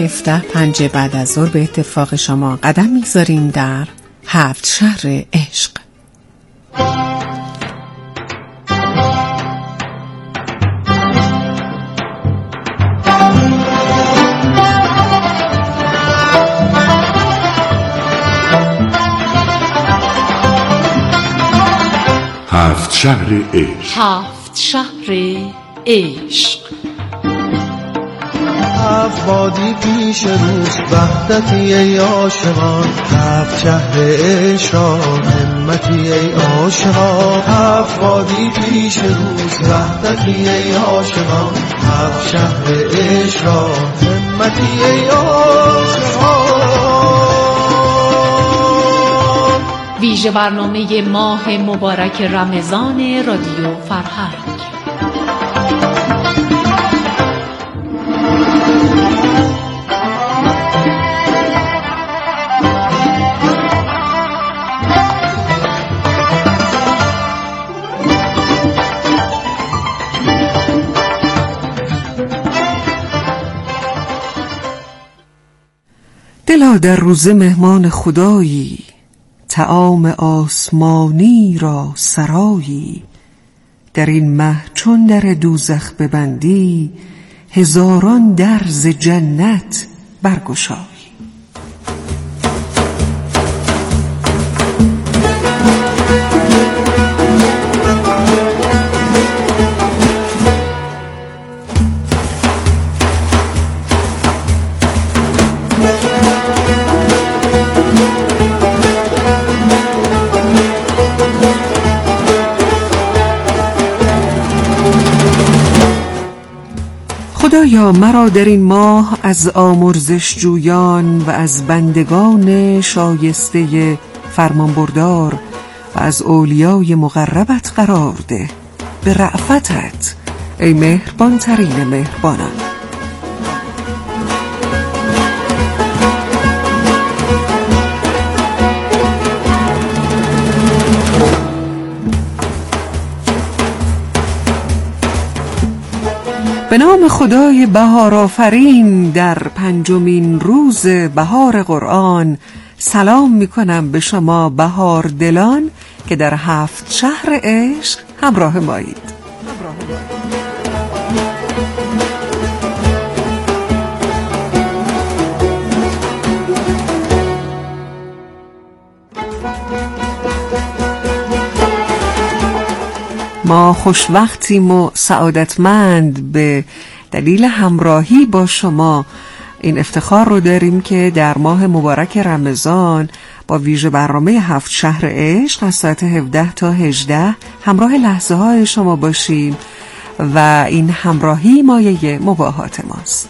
17:05 بعد از ظهر به اتفاق شما قدم می‌گذاریم در 7 شهر عشق. هفت شهر عشق. 7 شهر عشق. 7 وادی پیش روز وحدتی ای عاشقان، 7 شهر عشق را همتی ای عاشقان. 7 وادی پیش روز وحدتی ای عاشقان، 7 شهر عشق را همتی ای عاشقان. ویژه برنامه ماه مبارک رمضان رادیو فرهنگ. دلا در روزه مهمان خدایی، طعام آسمانی را سرایی. در این مه چون در دوزخ ببندی، هزاران در ز جنت برگشایی. خدایا مرا در این ماه از آمرزش جویان و از بندگان شایسته فرمانبردار و از اولیای مقربت قرار ده، به رأفتت ای مهربان ترین مهربانان. به نام خدای بهار آفرین، در 5مین روز بهار قرآن سلام میکنم به شما بهار دلان که در 7 شهر عشق همراه مایید. ما خوشوقتیم و سعادتمند به دلیل همراهی با شما. این افتخار رو داریم که در ماه مبارک رمضان با ویژه برنامه 7 شهر عشق از ساعت 17 تا 18 همراه لحظه های شما باشیم و این همراهی مایه مباهات ماست.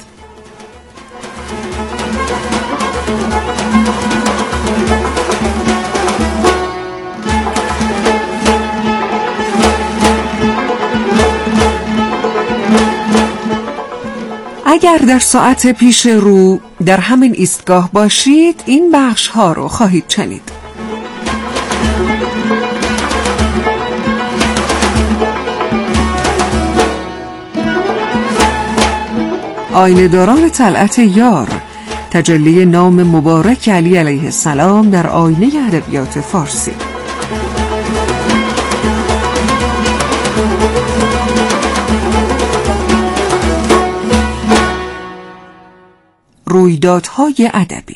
اگر در ساعت پیش رو در همین ایستگاه باشید، این بخش ها رو خواهید شنید. آینه داران طلعت یار، تجلی نام مبارک علی علیه السلام در آینه ادبیات فارسی. رویدادهای ادبی.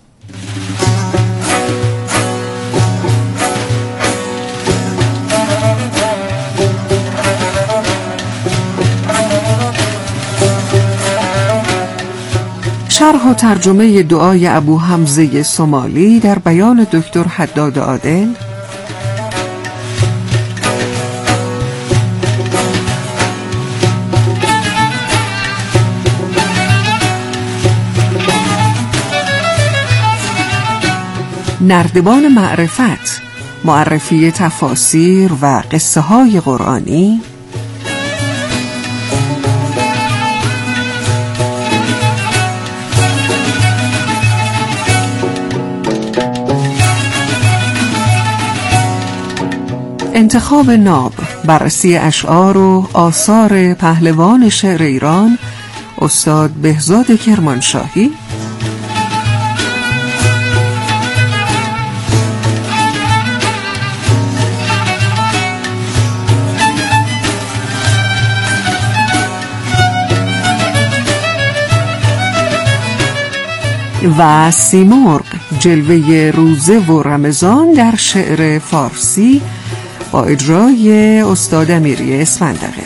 شرح و ترجمه دعای ابو حمزه سومالی در بیان دکتر حداد عادل. نردبان معرفت، معرفی تفاسیر و قصه های قرآنی. انتخاب ناب، بررسی اشعار و آثار پهلوان شعر ایران استاد بهزاد کرمانشاهی، و سیمرغ جلوه روزه و رمضان در شعر فارسی با اجرای استاد امیری اسفندقه.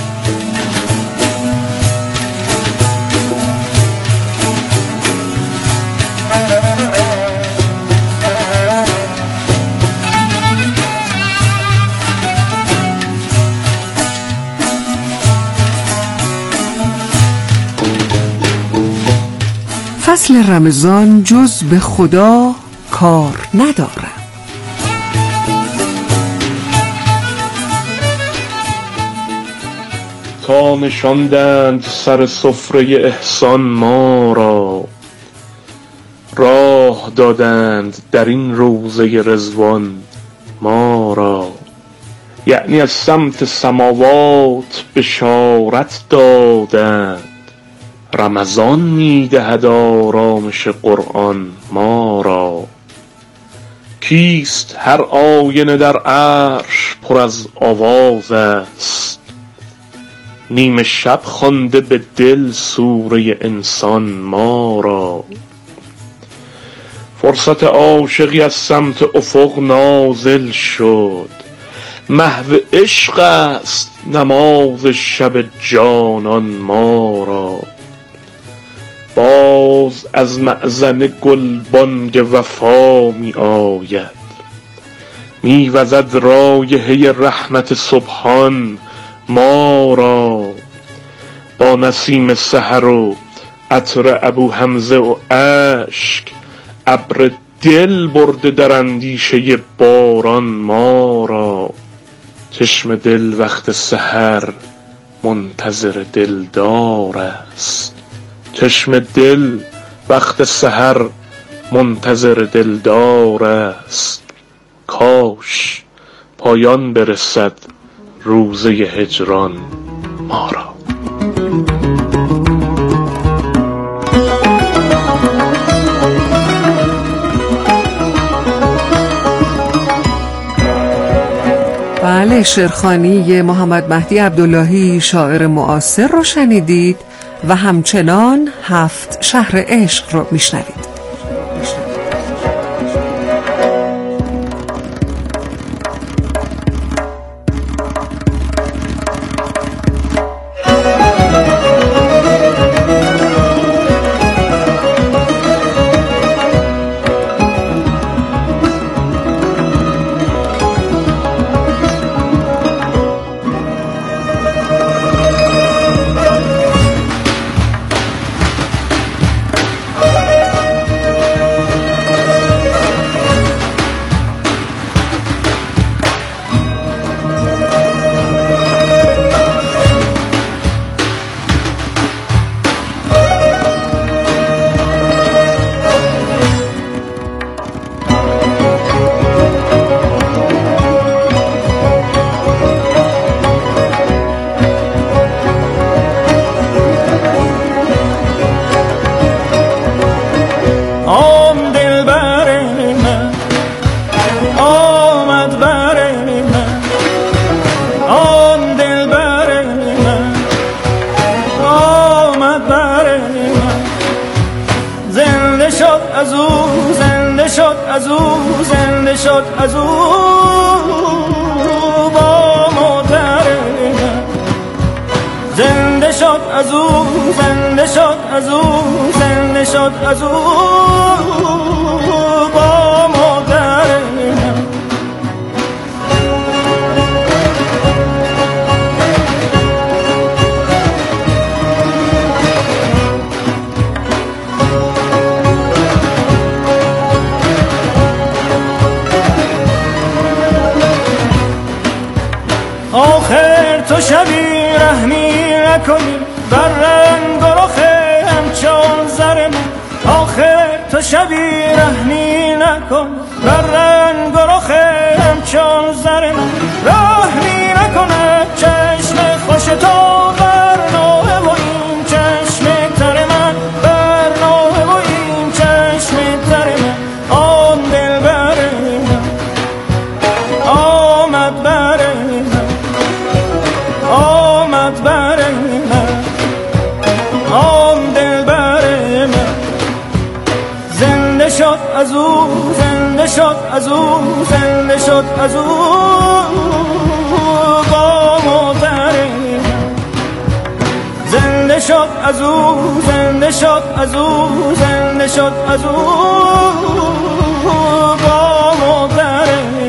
فصل رمضان جز به خدا کار ندارم. تا نشاندند سر سفره احسان ما را، راه دادند در این روزه رضوان ما را. یعنی از سمت سماوات بشارت دادند، رمضان میدهد آرامش قرآن ما را. کیست هر آینه در عرش پر از آواز است، نیمه شب خوانده به دل سوره انسان ما را. فرصت عاشقی از سمت افق نازل شد، محو عشق است نماز شب جانان ما را. باز از مأذن گلبانگ وفا می آید، می وزد رایحه رحمت سبحان ما را. با نسیم سحر و عطر ابو حمزه و اشک، ابر دل برده در اندیشه باران ما را. چشم دل وقت سحر منتظر دلدار است، چشم دل وقت سحر منتظر دلدار است. کاش پایان برسد روزه هجران ما را. بله، شعرخوانی محمد مهدی عبداللهی شاعر معاصر رو شنیدید و همچنان 7 شهر عشق رو میشنوید. زنده شد از او با مادر من، زنده شد از او، زنده شد از او، زنده شد از او با مادر من. آخر تو شبی رحمی نکنی بر رنگ و رخ همچون زر من، آخر تو شبی رحمی نکن بر رنگ و رخ همچون زر من، رحمی نکنه چشم خوش تو بر نوه و این چشم از او زنده شد از او زنده شد از او قوم و در زنده شد از او زنده شد از او زنده شد از او قوم و در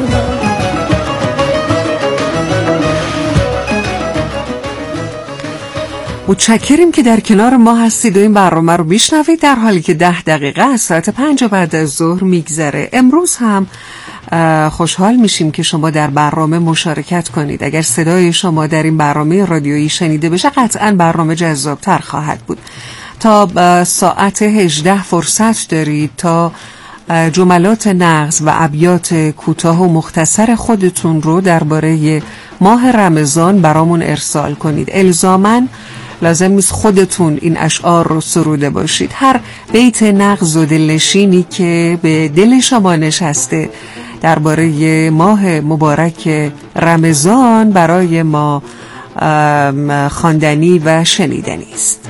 متشکریم که در کنار ما هستید و این برنامه رو میشنوید در حالی که 10 دقیقه از ساعت 5 بعد از ظهر میگذره. امروز هم خوشحال میشیم که شما در برنامه مشارکت کنید. اگر صدای شما در این برنامه رادیویی شنیده بشه قطعاً برنامه جذابتر خواهد بود. تا ساعت 18 فرصت دارید تا جملات نغز و ابیات کوتاه و مختصر خودتون رو درباره ماه رمضان برامون ارسال کنید. الزاماً لازم نیست خودتون این اشعار رو سروده باشید. هر بیت نغز و دلنشینی که به دل شما نشسته درباره ماه مبارک رمضان برای ما خواندنی و شنیدنی است.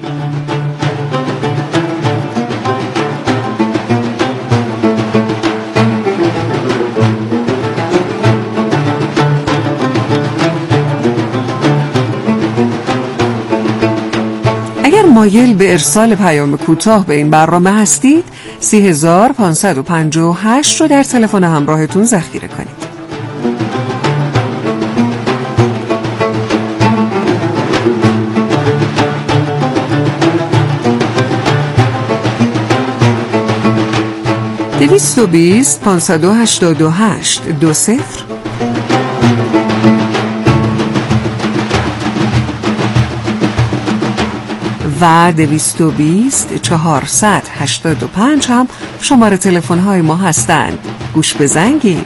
مایل به ارسال پیام کوتاه به این برنامه هستید 3558 رو در تلفن همراهتون ذخیره کنید. (220 588 20) و 220 485 هم شماره تلفن های ما هستند. گوش بزنگید.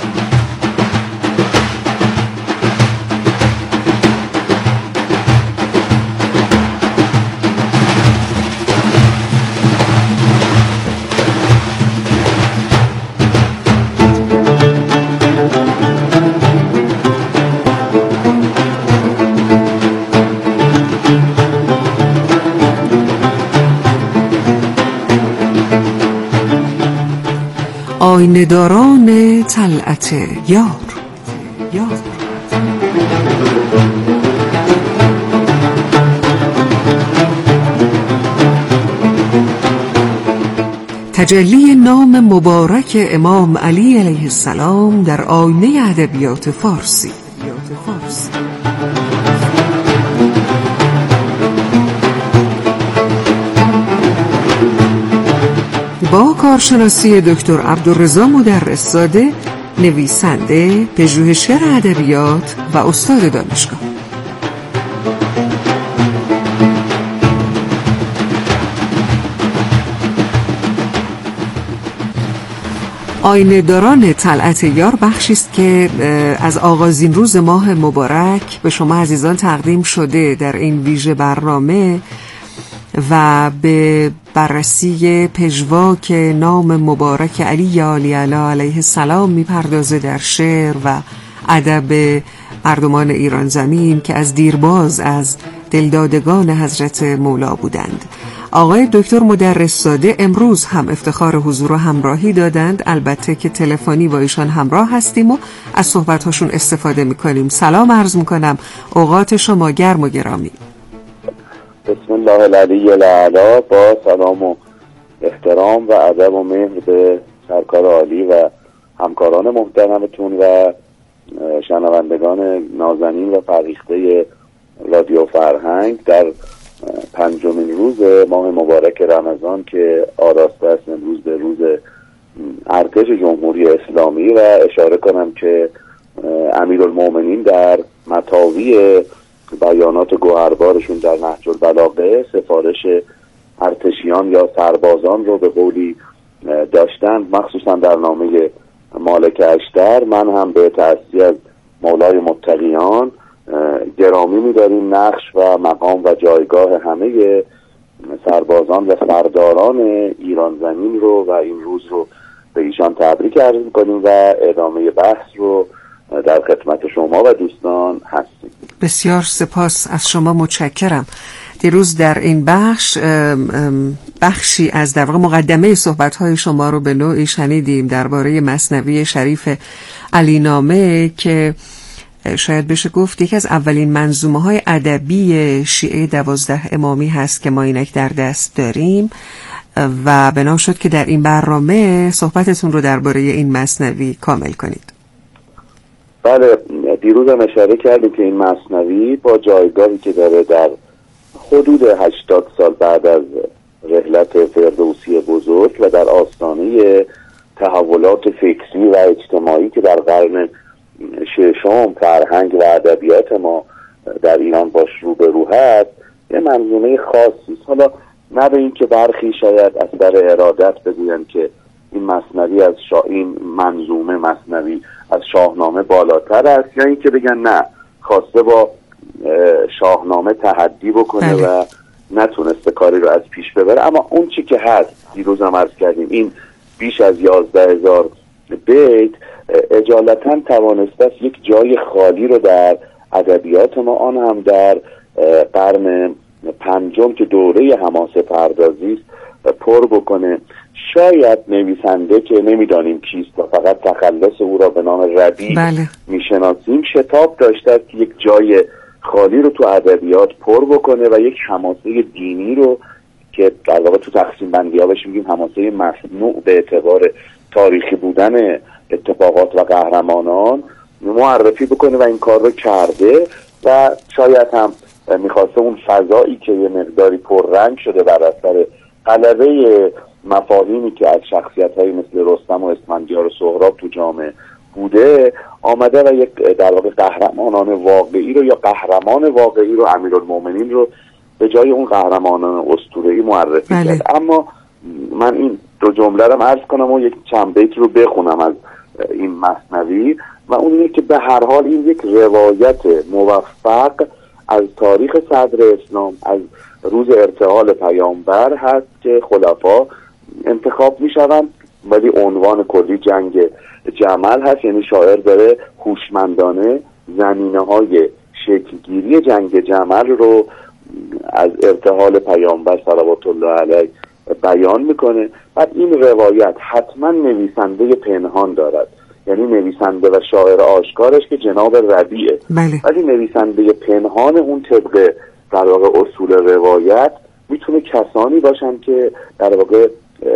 آینه داران طلعت یار تجلی نام مبارک امام علی علیه السلام در آینه ادبیات فارسی. با کارشناسی دکتر عبدالرضا مدرس‌زاده، نویسنده، پژوهشگر ادبیات و استاد دانشگاه. آینه داران طلعت یار بخشی است که از آغازین روز ماه مبارک به شما عزیزان تقدیم شده در این ویژه برنامه و به بررسی پژواک نام مبارک علی علیه السلام میپردازه در شعر و ادب مردمان ایران زمین که از دیرباز از دلدادگان حضرت مولا بودند. آقای دکتر مدرس‌زاده امروز هم افتخار حضور و همراهی دادند، البته که تلفنی با ایشان همراه هستیم و از صحبت‌هاشون استفاده می‌کنیم. سلام عرض می‌کنم، اوقات شما گرم و گرامی. بسم الله العلی الاعلی. با سلام و احترام و ادب و مهر به سرکار عالی و همکاران محترمتون و شنوندگان نازنین و فرهیخته رادیو فرهنگ در 5مین روز ماه مبارک رمضان که آراسته است امروز به روز ارتش جمهوری اسلامی و اشاره کنم که امیرالمومنین در مطاوی بیانات گوهربارشون در نهج البلاغه سفارش ارتشیان یا سربازان رو به قولی داشتند، مخصوصا در نامه مالک اشتر. من هم به تأسیس از مولای متقیان گرامی می‌داریم نقش و مقام و جایگاه همه سربازان و سرداران ایران زمین رو و این روز رو به ایشان تبریک عرض می‌کنیم و ادامه بحث رو در خدمت شما و دوستان هستیم. بسیار سپاس از شما، متشکرم. دیروز در این بخشی از در واقع مقدمه صحبت‌های شما رو به نوعی شنیدیم درباره مثنوی شریف علی نامه که شاید بشه گفت یکی از اولین منظومه‌های ادبی شیعه 12 امامی هست که ما اینک در دست داریم و بنا شد که در این برنامه صحبتتون رو درباره این مثنوی کامل کنید. بله، دیروز هم اشاره کردیم که این مثنوی با جایگاهی که داره در حدود 80 سال بعد از رحلت فردوسی بزرگ و در آستانه تحولات فکری و اجتماعی که در قرن ششم فرهنگ و ادبیات ما در ایران باش روبرو هست، یه منظومه خاصی است. حالا نه به این که برخی شاید از در ارادت بگویند که این مثنوی از این منظومه مثنوی از شاهنامه بالاتر است، یا این که بگن نه خواسته با شاهنامه تحدی بکنه و نتونسته کاری رو از پیش ببره. اما اون چی که هست، دیروز هم عرض کردیم، این بیش از 11,000 بیت اجالتا توانسته است یک جای خالی رو در ادبیات ما، آن هم در قرن پنجم که دوره حماسه پردازی است، پر بکنه. شاید نویسنده که نمیدانیم کیست و فقط تخلص او را به نام ربیع میشناسیم، شتاب داشته است که یک جای خالی رو تو ادبیات پر بکنه و یک حماسه دینی رو که در واقع تو تقسیم بندی ها بهش میگیم حماسه مصنوع به اعتبار تاریخی بودن اتفاقات و قهرمانان معرفی بکنه و این کار رو کرده و شاید هم میخواسته اون فضایی که یه مقداری پررنگ شده بر اثر غلبه مفاهیمی که از شخصیت‌های مثل رستم و اسفندیار و سهراب تو جامعه بوده آمده و یک در واقع قهرمانان واقعی رو یا قهرمان واقعی رو، امیرالمومنین رو به جای اون قهرمانان اسطوره‌ای معرفی کرد. اما من این دو جمله رو عرض کنم و یک چند بیت رو بخونم از این مثنوی و اون اینه که به هر حال این یک روایت موفق از تاریخ صدر اسلام، از روز ارتحال پیامبر هست که خلفا انتخاب میشوند، ولی عنوان کلی جنگ جمل هست. یعنی شاعر داره هوشمندانه زمینه‌های شکلگیری جنگ جمل رو از ارتحال پیامبر صلوات الله علیه بیان میکنه. بعد این روایت حتما نویسنده پنهان دارد، یعنی نویسنده و شاعر آشکارش که جناب ربیعه، ولی نویسنده پنهان اون طبق در واقع اصول روایت میتونه کسانی باشن که در واقع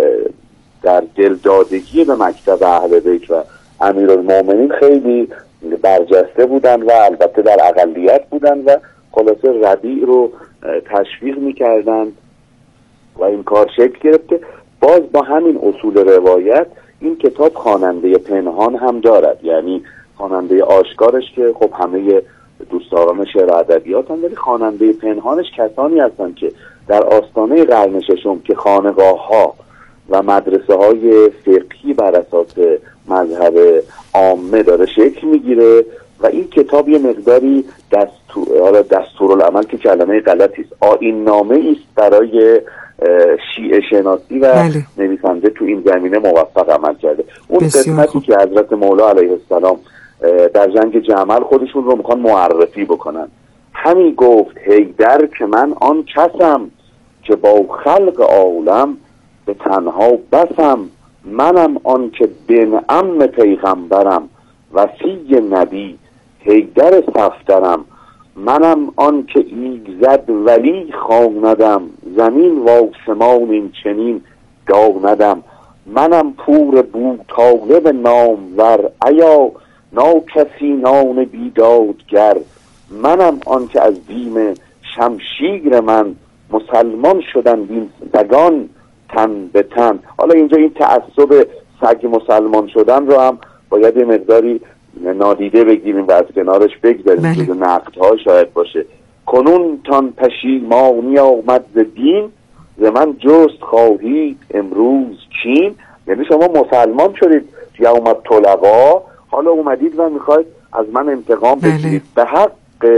در دلدادگی به مکتب اهل بیت و امیرالمومنین خیلی برجسته بودن و البته در اقلیت بودن و خلاصه ربیع رو تشویق میکردن و این کار شکل گرفته. باز با همین اصول روایت این کتاب خواننده پنهان هم دارد، یعنی خواننده آشکارش که خب همه دوستداران شعر و ادبیات هم، ولی خواننده پنهانش کسانی هستند که در آستانه قرن ششم که خانقاه‌ها و مدرسه های فقهی بر اساس مذهب عامه داره شکل میگیره و این کتاب یه مقداری دستورالعمل که کلمه غلطی است، آیین نامه است برای شیعه شناسی و نویسنده تو این زمینه موفق عمل کرده. اون قسمتی که حضرت مولا علیه السلام در جنگ جمل خودشون رو میخوان معرفی بکنن، همین گفت حیدر که من آن کسم که با خلق عالم به تنها بسم، منم آن که بن عم پیغمبرم وصی نبی حیدر صفدرم، منم آن که ایزد ولی خواندم زمین و آسمان این چنین داندم، منم پور بو طالب نامور ایا ناکسی نان بیدادگر، منم آن که از بیم شمشیر من مسلمان شدن بین سگان تن به تن. حالا اینجا این تعصب سگ مسلمان شدن رو هم باید یه مقداری نادیده بگیریم و از کنارش بگذاریم که نقدها شاید باشه. کنون تان پشیمانی آمد ز دین، ز من جست خواهید امروز چین. یعنی شما مسلمان شدید یوم الطلقا، حالا اومدید و میخواید از من انتقام بگیرید. به حق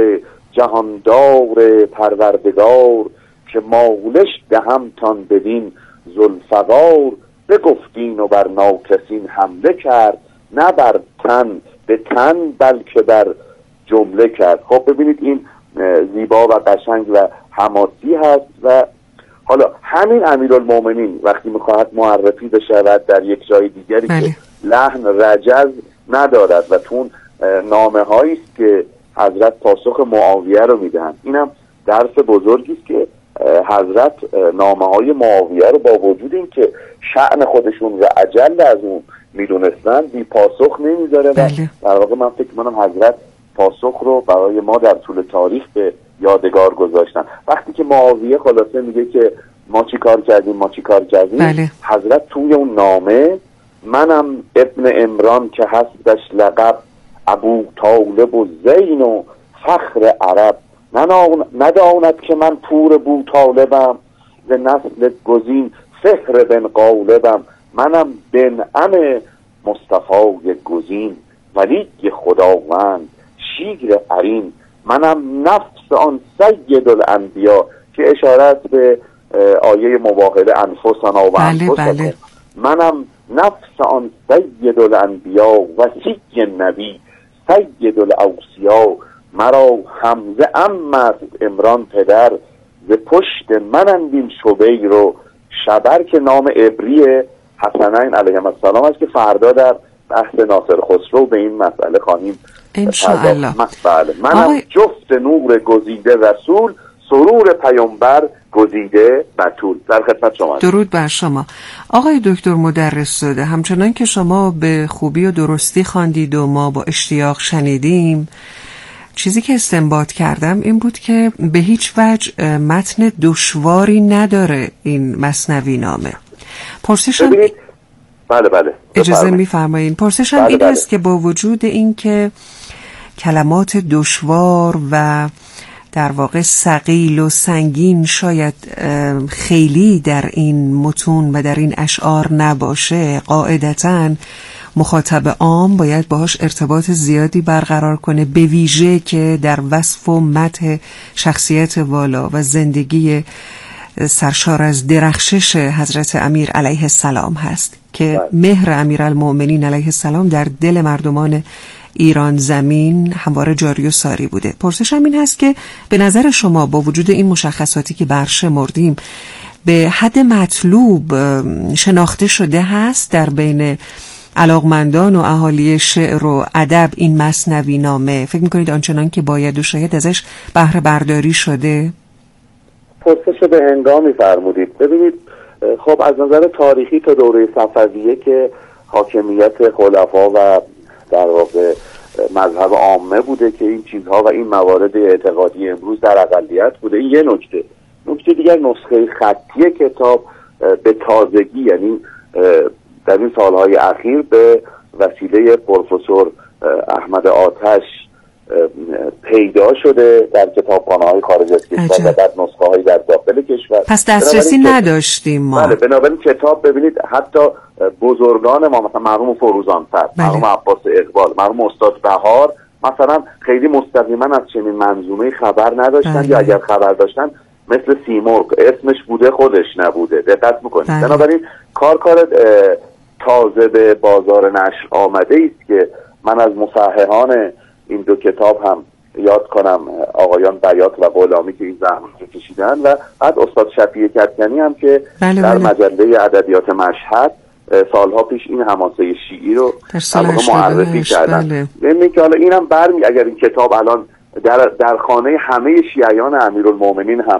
جهاندار پروردگار که مالش دهمتان بدین ذوالفقار، بگفتین و بر ناکسین حمله کرد، نه بر تن به تن بلکه بر جمله کرد. خب ببینید این زیبا و قشنگ و حماسی هست. و حالا همین امیرالمومنین وقتی میخواهد معرفی بشود در یک جای دیگری که لحن رجز ندارد و تون نامه هایی است که حضرت پاسخ معاویه رو میدهند، اینم درس بزرگی است که حضرت نامه های معاویه رو با وجود این که شأن خودشون و اجل از اون میدونستن بی پاسخ نمیذاره و در واقع من فکر کنم حضرت پاسخ رو برای ما در طول تاریخ به یادگار گذاشتن. وقتی که معاویه خلاصه میگه که ما چی کار کردیم حضرت توی اون نامه منم ابن عمران که هستش لقب ابو طالب و زین و فخر عرب، نداند که من پور بو طالبم ز نسل گزین فخر بن غالبم، منم بن ام مصطفی گزین ولی خداوند شیر عرین، منم نفس آن سید الانبیا که اشارت به آیه مباهله انفسنا و انفسکم، منم نفس آن سید الانبیا وصی نبی سید الاوصیا، مرا حمزه است عمران پدر ز پشت منم بین شبیر و شبر، که نام عبری حسنین علیهم السلام است که فردا در بحث ناصر خسرو به این مسئله خواهیم انشاءالله. منم جفت نور گزیده رسول، سرور پیامبر گزیده بتول. در خدمت شما. درود بر شما آقای دکتر مدرس‌زاده. همچنان که شما به خوبی و درستی خواندید و ما با اشتیاق شنیدیم، چیزی که استنباط کردم این بود که به هیچ وجه متن دشواری نداره این مثنوی نامه. پرسشم بله اجازه می‌فرمایید. پرسشم این هست که با وجود این که کلمات دشوار و در واقع ثقیل و سنگین شاید خیلی در این متون و در این اشعار نباشه، قاعدتاً مخاطب عام باید باهاش ارتباط زیادی برقرار کنه، به ویژه که در وصف و مدح شخصیت والا و زندگی سرشار از درخشش حضرت امیر علیه السلام هست که مهر امیرالمومنین علیه السلام در دل مردمان ایران زمین همواره جاری و ساری بوده. پرسشم این هست که به نظر شما با وجود این مشخصاتی که برشمردیم به حد مطلوب شناخته شده هست در بین علاقمندان و اهالی شعر و ادب این مثنوی نامه؟ فکر میکنید آنچنان که باید و شاید ازش بهره برداری شده؟ پرسش به هنگامی فرمودید. ببینید خب از نظر تاریخی تا دوره صفویه که حاکمیت خلفا و در واقع مذهب عامه بوده که این چیزها و این موارد اعتقادی امروز در اقلیت بوده. این یه نکته دیگر نسخه خطی کتاب به تازگی، یعنی در این سالهای اخیر به وسیله پروفسور احمد آتش پیدا شده در کتابخانه‌های خارج از کشور و در نسخه‌های در داخل کشور. پس دسترسی نداشتیم ما. بله، بنابراین کتاب ببینید حتی بزرگان ما مثلا مرحوم فروزانفر، مرحوم عباس اقبال، مرحوم استاد بهار مثلا خیلی مستقیما از چنین منظومه خبر نداشتن یا اگر خبر داشتن مثل سیمرغ اسمش بوده خودش نبوده. دقت میکنید. بنابراین کار تازه به بازار نشر آمده است که من از مصححان این دو کتاب هم یاد کنم آقایان بیات و غلامی که این زحمت کشیدن و بعد استاد شفیع کدکنی هم که در مجله ادبیات مشهد سالها پیش این حماسه شیعی رو معرفی کردن. ببینید که حالا اینم اگر این کتاب الان در خانه همه شیعیان امیرالمومنین هم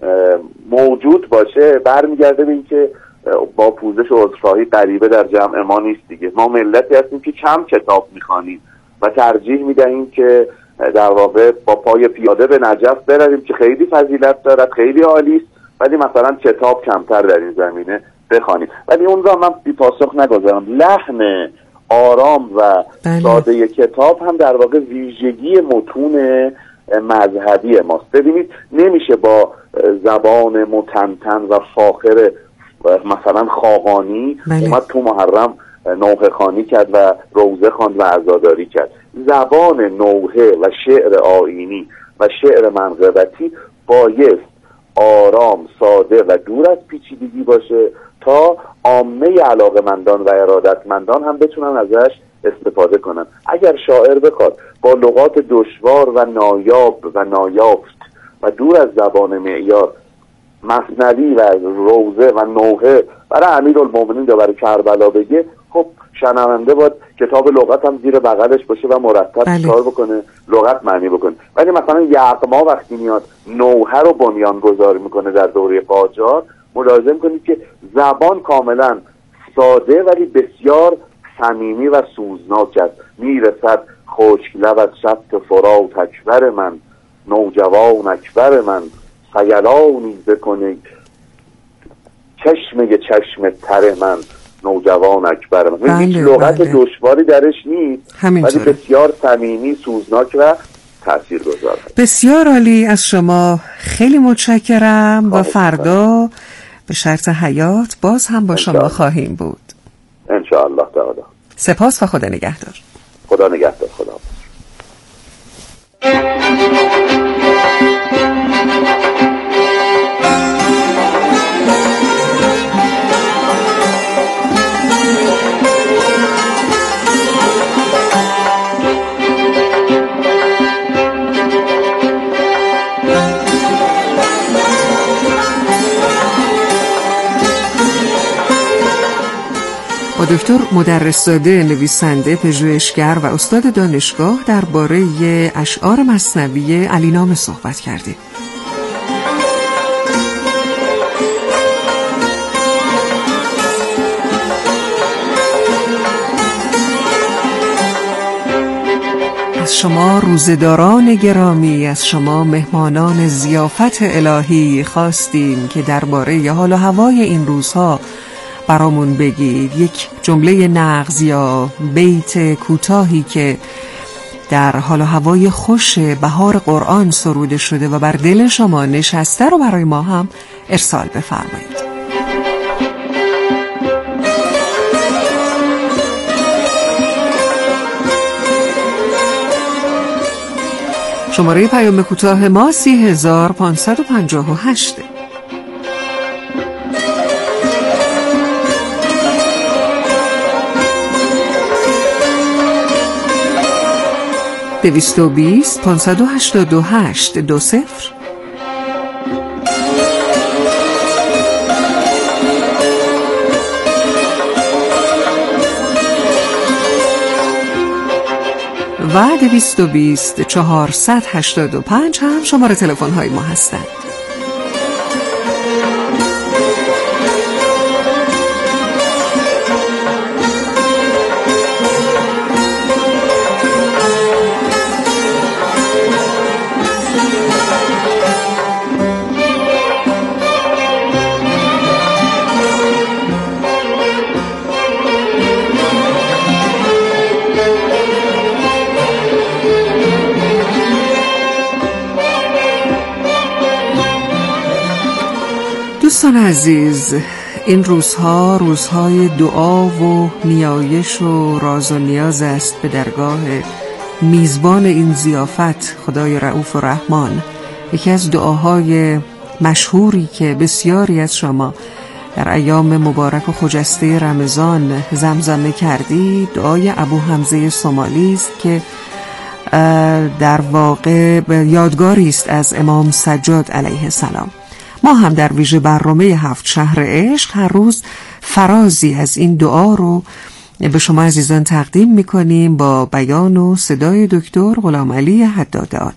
موجود باشه، برمیگرده به این که با پوزش و عذرخواهی غریبه در جمع ما نیست دیگه. ما ملتی هستیم که کم کتاب میخوانیم و ترجیح میدهیم که در واقع با پای پیاده به نجف برویم که خیلی فضیلت دارد، خیلی عالی است، ولی مثلا کتاب کمتر در این زمینه بخوانیم. ولی اون را من بی پاسخ نگذارم. لحن آرام و ساده کتاب هم در واقع ویژگی متون مذهبی ماست. ببینید نمیشه با زبان متنتن و فاخر مثلا خاقانی اومد تو محرم نوحه خوانی کرد و روزه خواند و عزاداری کرد. زبان نوحه و شعر آیینی و شعر منقبتی بایست آرام، ساده و دور از پیچیدگی باشه تا عامه علاقه‌مندان و ارادتمندان هم بتونن ازش استفاده کنن. اگر شاعر بخواد با لغات دشوار و نایاب و نایافت و دور از زبان معیار مثنوی و روزه و نوحه برای امیرالمومنین یا برای کربلا بگه، خب شنونده باید کتاب لغت هم زیر بغلش باشه و مرتب کار بکنه، لغت معنی بکنه. ولی مثلا یغما وقتی میاد نوحه رو بنیان گذاری میکنه در دوره قاجار، ملاحظه میکنید که زبان کاملا ساده ولی بسیار صمیمی و سوزناک است. میرسد خشک لب از شط فرات اکبر من، نوجوان اکبر من، خیلانی بکنه چشم تر من، نوجوان اکبر من. هیچ لغت دشواری درش نیست ولی بسیار صمیمی، سوزناک و تاثیرگذار. بسیار عالی، از شما خیلی متشکرم و فردا به شرط حیات باز هم با شما خواهیم بود انشاءالله تعالی. سپاس و خدا نگهدار. خدا نگهدار. خدا با دکتر مدرس‌زاده، نویسنده، پژوهشگر و استاد دانشگاه درباره اشعار مثنوی علی‌نامه صحبت کردیم. از شما روزه‌داران گرامی، از شما مهمانان ضیافت الهی خواستیم که درباره حال و هوای این روزها برامون بگید. یک جمله نغز یا بیت کوتاهی که در حال و هوای خوش بهار قرآن سروده شده و بر دل شما نشسته رو برای ما هم ارسال بفرمایید. شماره پیام کوتاه ما 30558. دویست 588 20 و 220 485 هم شماره تلفن های ما هستند. دوستان عزیز، این روزها روزهای دعا و نیایش و راز و نیاز است به درگاه میزبان این ضیافت، خدای رؤوف و رحمان. یکی از دعاهای مشهوری که بسیاری از شما در ایام مبارک و خجسته رمضان زمزمه کردید، دعای ابو حمزه سومالی است که در واقع یادگاری است از امام سجاد علیه السلام. ما هم در ویژه برنامه 7 شهر عشق هر روز فرازی از این دعا رو به شما عزیزان تقدیم میکنیم با بیان و صدای دکتر غلامعلی حداد عادل.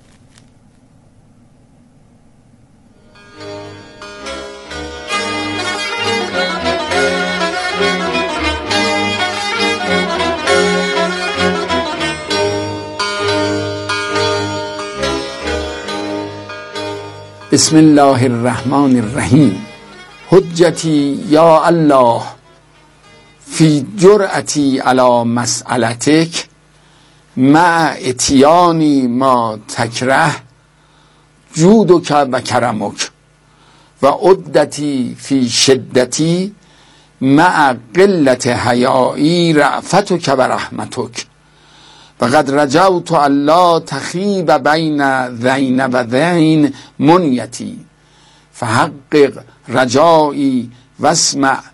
بسم الله الرحمن الرحیم. حجتی یا الله فی جرأتی علی مسئلتک مع اتیانی ما تکره جودک و کرمک و عدتی فی شدتی مع قلت حیایی رأفتک و رحمتک و قد رجوت الله تخیب بین ذین و ذین منیتی فحقق رجایی واسمع